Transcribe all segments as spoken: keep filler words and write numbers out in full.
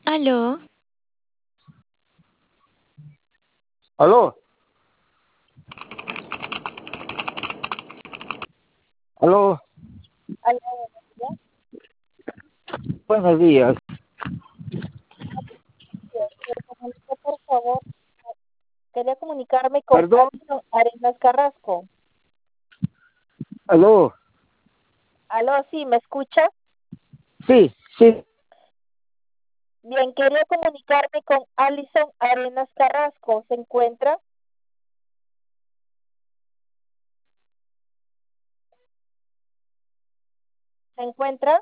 Aló, Aló, aló, Aló, buenos buenos días. días. Me comunico, por favor. Quería comunicarme con Perdón, Alison Arenas Carrasco. aló, Aló, sí, ¿me escucha? sí, sí, Bien, quería comunicarme con Alison Arenas Carrasco. ¿Se encuentra? ¿Se encuentra?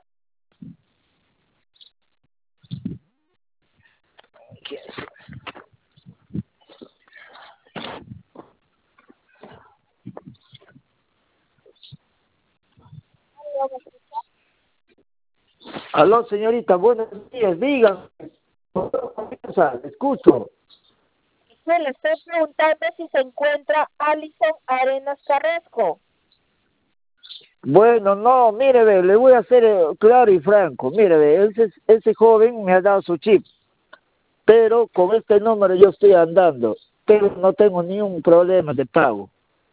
Aló, ¿me escucha? aló, señorita, buenos días, digan. Escucho. Sí, le estoy preguntando si se encuentra Alison Arenas Carrasco. Bueno, no, mire, ve, le voy a hacer eh, claro y franco. Mire, ve, ese, ese joven me ha dado su chip, pero con este número yo estoy andando, pero no tengo ni un problema de pago.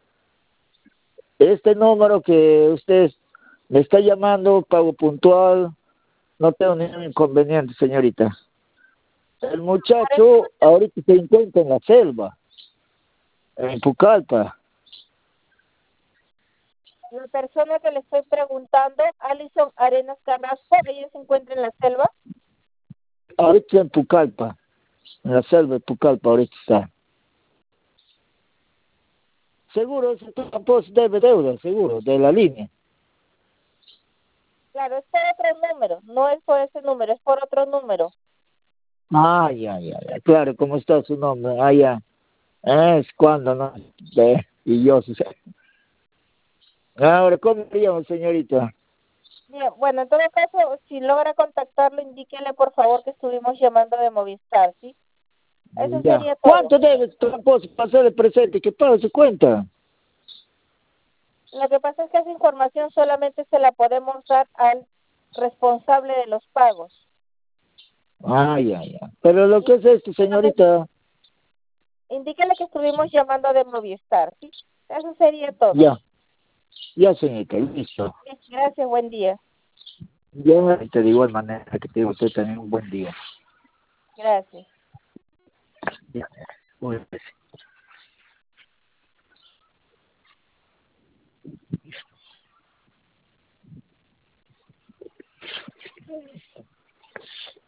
Este número que usted me está llamando, pago puntual, no tengo ningún inconveniente, señorita. El muchacho ahorita se encuentra en la selva, en Pucallpa. La persona que le estoy preguntando, Alison Arenas Carrasco, ella se encuentra en la selva. Ahorita en Pucallpa, en la selva de Pucallpa ahorita está. Seguro, ese tampoco debe deuda, seguro, de la línea. Claro, es por otro número, no es por ese número, es por otro número. Ah, ya, ya, ya, claro, ¿cómo está su nombre? Ah, ya, es cuando, ¿no? De, y yo, sí sé. Ahora, ¿cómo se llama, señorita? Bien, bueno, en todo caso, si logra contactarlo, indíquele por favor que estuvimos llamando de Movistar, ¿sí? Eso Ya. sería todo. ¿Cuánto debe tampoco pasar el presente? ¿Qué pague su cuenta? Lo que pasa es que esa información solamente se la podemos dar al responsable de los pagos. Ah, ya, ya. Pero lo que es esto, señorita, Indíquele que estuvimos llamando de Movistar, ¿sí? Eso sería todo. ya, ya, señorita, listo. Bien, gracias, buen día. Yo te digo de manera que te digo usted también un buen día. Gracias. Ya, muy bien.